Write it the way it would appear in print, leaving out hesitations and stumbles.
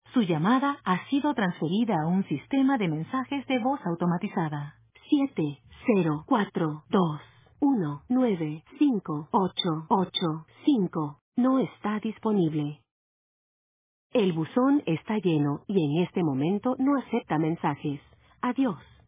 Su llamada ha sido transferida a un sistema de mensajes de voz automatizada. 70421958885 no está disponible. El buzón está lleno y en este momento no acepta mensajes. Adiós.